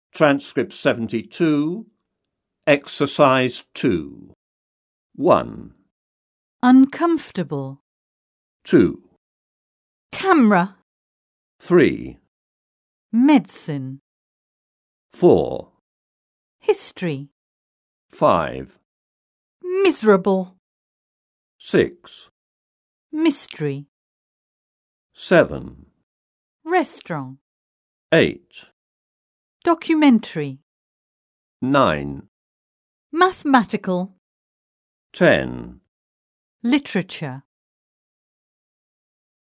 Transcript 72, Exercise 2. 1, Uncomfortable. 2, Camera. 3, Medicine. 4, History. 5, Miserable. 6, Mystery. 7, Restaurant. 8, Documentary. 9, Mathematical. 10. Literature.